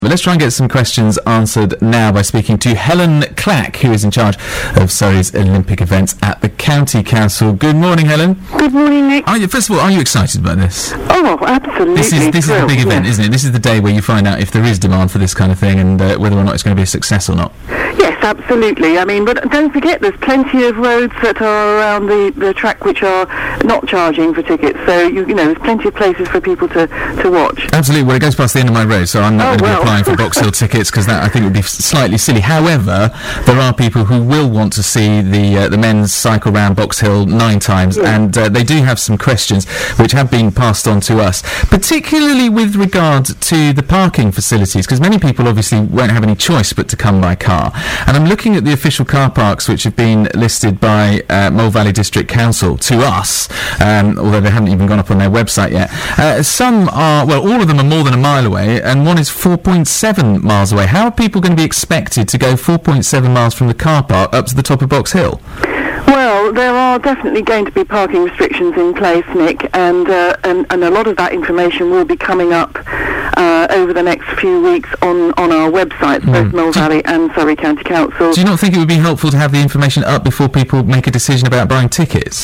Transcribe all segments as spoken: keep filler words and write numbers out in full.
But let's try and get some questions answered now by speaking to Helen Clack, who is in charge of Surrey's Olympic events at the County Council. Good morning, Helen. Good morning, Nick. Are you, first of all, are you excited about this? Oh, absolutely. This is this thrilled, is a big event, yes. isn't it? This is the day where you find out if there is demand for this kind of thing and uh, whether or not it's going to be a success or not. Yes, absolutely. I mean, but don't forget, there's plenty of roads that are around the, the track which are not charging for tickets. So, you, you know, there's plenty of places for people to, to watch. Absolutely. Well, it goes past the end of my road, so I'm not Oh, going to well. be applying for Box Hill tickets because that I think would be slightly silly. However, there are people who will want to see the uh, the men's cycle round Box Hill nine times, Yeah. and uh, they do have some questions which have been passed on to us, particularly with regard to the parking facilities, because many people obviously won't have any choice but to come by car. And I'm looking at the official car parks which have been listed by uh, Mole Valley District Council to us, um, although they haven't even gone up on their website yet. Uh, some are, well, all of them are more than a mile away, and one is four point seven miles away. How are people going to be expected to go four point seven miles from the car park up to the top of Box Hill? Well, there are definitely going to be parking restrictions in place, Nick, and uh, and, and a lot of that information will be coming up uh, over the next few weeks on, on our websites, Mm. both Mole Valley and Surrey County Council. Do you not think it would be helpful to have the information up before people make a decision about buying tickets?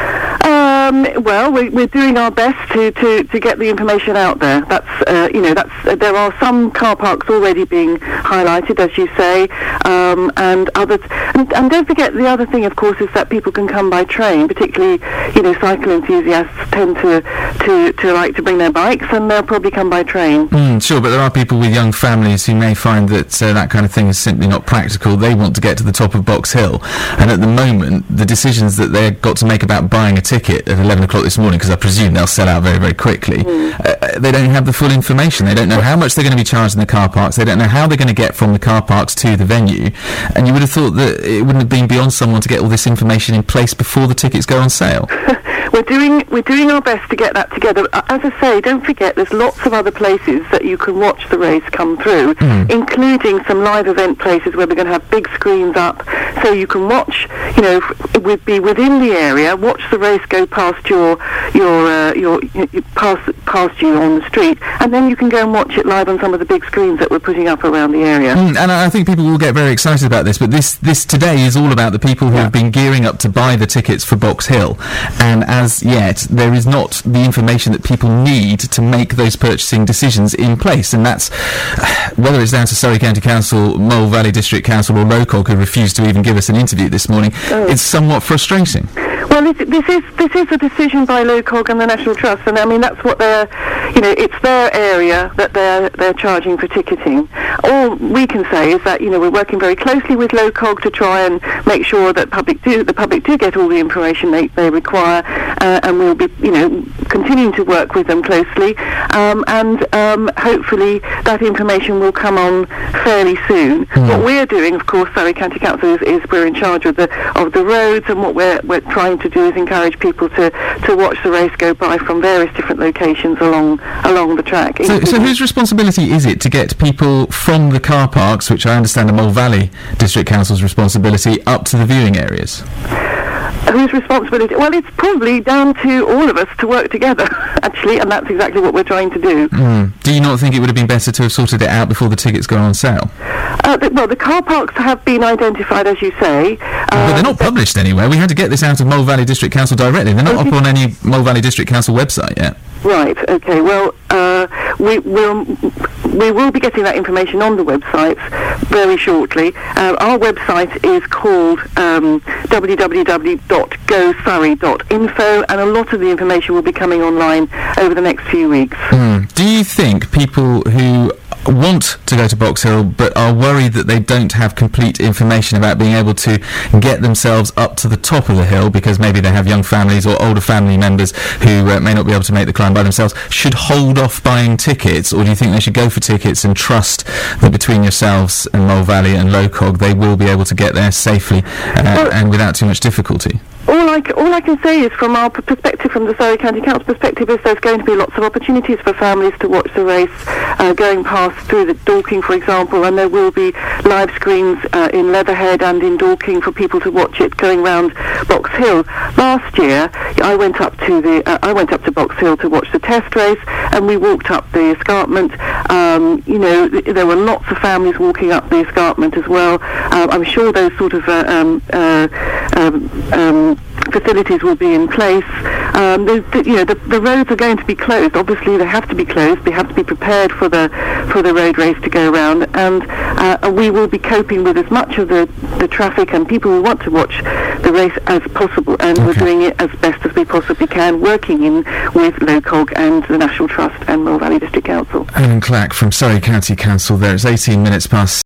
Um, well, we, we're doing our best to, to, to get the information out there. That's uh, you know, that's uh, there are some car parks already being highlighted, as you say, um, and others. And, and don't forget, the other thing, of course, is that people can come by train. Particularly, you know, cycle enthusiasts tend to to, to like to bring their bikes, and they'll probably come by train. Mm, sure, but there are people with young families who may find that uh, that kind of thing is simply not practical. They want to get to the top of Box Hill, and at the moment, the decisions that they've got to make about buying a ticket at eleven o'clock this morning, because I presume they'll sell out very, very quickly, Mm. uh, they don't have the full information. They don't know how much they're going to be charged in the car parks. They don't know how they're going to get from the car parks to the venue. And you would have thought that it wouldn't have been beyond someone to get all this information in place before the tickets go on sale. We're doing we're doing our best to get that together. Uh, As I say, don't forget, there's lots of other places that you can watch the race come through, Mm. including some live event places where we're going to have big screens up, so you can watch. You know, f- would be within the area, watch the race go past your your uh, your, your past past you on the street, and then you can go and watch it live on some of the big screens that we're putting up around the area. Mm, and I I think people will get very excited about this, but this, this today is all about the people who Yeah. have been gearing up to buy the tickets for Box Hill, and as yet there is not the information that people need to make those purchasing decisions in place, and that's whether it's down to Surrey County Council, Mole Valley District Council or LOCOG, who refused to even give us an interview this morning. Oh. It's somewhat frustrating. Well, this, this is this is a decision by LOCOG and the National Trust, and I mean that's what they're, you know, it's their area that they're they're charging for ticketing. All we can say is that, you know, we're working very closely with LOCOG to try and make sure that public do the public do get all the information they they require, uh, and we'll be, you know, continuing to work with them closely, um, and um, hopefully that information will come on fairly soon. Mm. What we're doing, of course, Surrey County Council is, is we're in charge of the of the roads, and what we're we're trying to do is encourage people to, to watch the race go by from various different locations along along the track. So, so whose responsibility is it to get people from the car parks, which I understand are Mole Valley District Council's responsibility, up to the viewing areas? Whose responsibility? Well, it's probably down to all of us to work together, actually, and that's exactly what we're trying to do. Mm. Do you not think it would have been better to have sorted it out before the tickets go on sale? Uh, the, well, the car parks have been identified, as you say. Uh, But they're not published anywhere. We had to get this out of Mole Valley District Council directly. They're not Okay. up on any Mole Valley District Council website yet. Right, okay, well, uh, we will we will be getting that information on the websites very shortly. Uh, our website is called um, w w w dot go surrey dot info, and a lot of the information will be coming online over the next few weeks. Mm. Do you think people who want to go to Box Hill but are worried that they don't have complete information about being able to get themselves up to the top of the hill because maybe they have young families or older family members who uh, may not be able to make the climb by themselves, should hold off buying tickets, or do you think they should go for tickets and trust that between yourselves and Mole Valley and LOCOG they will be able to get there safely uh, Well, and without too much difficulty? All I, c- all I can say is, from our p- perspective, from the Surrey County Council perspective, is there's going to be lots of opportunities for families to watch the race uh, going past through the Dorking, for example, and there will be live screens uh, in Leatherhead and in Dorking for people to watch it going round Box Hill. Last year, I went up to the uh, I went up to Box Hill to watch the test race, and we walked up the escarpment. Um, you know, th- there were lots of families walking up the escarpment as well. Uh, I'm sure those sort of uh, um, uh, um, um, facilities will be in place. Um, the, the, you know, the, the roads are going to be closed. Obviously, they have to be closed. They have to be prepared for the for the road race to go around, and uh, we will be coping with as much of the, the traffic and people who want to watch the race as possible, and Okay. we're doing it as best as we possibly can, working in with LOCOG and the National Trust and Mill Valley District Council. Helen Clack from Surrey County Council there. It's eighteen minutes past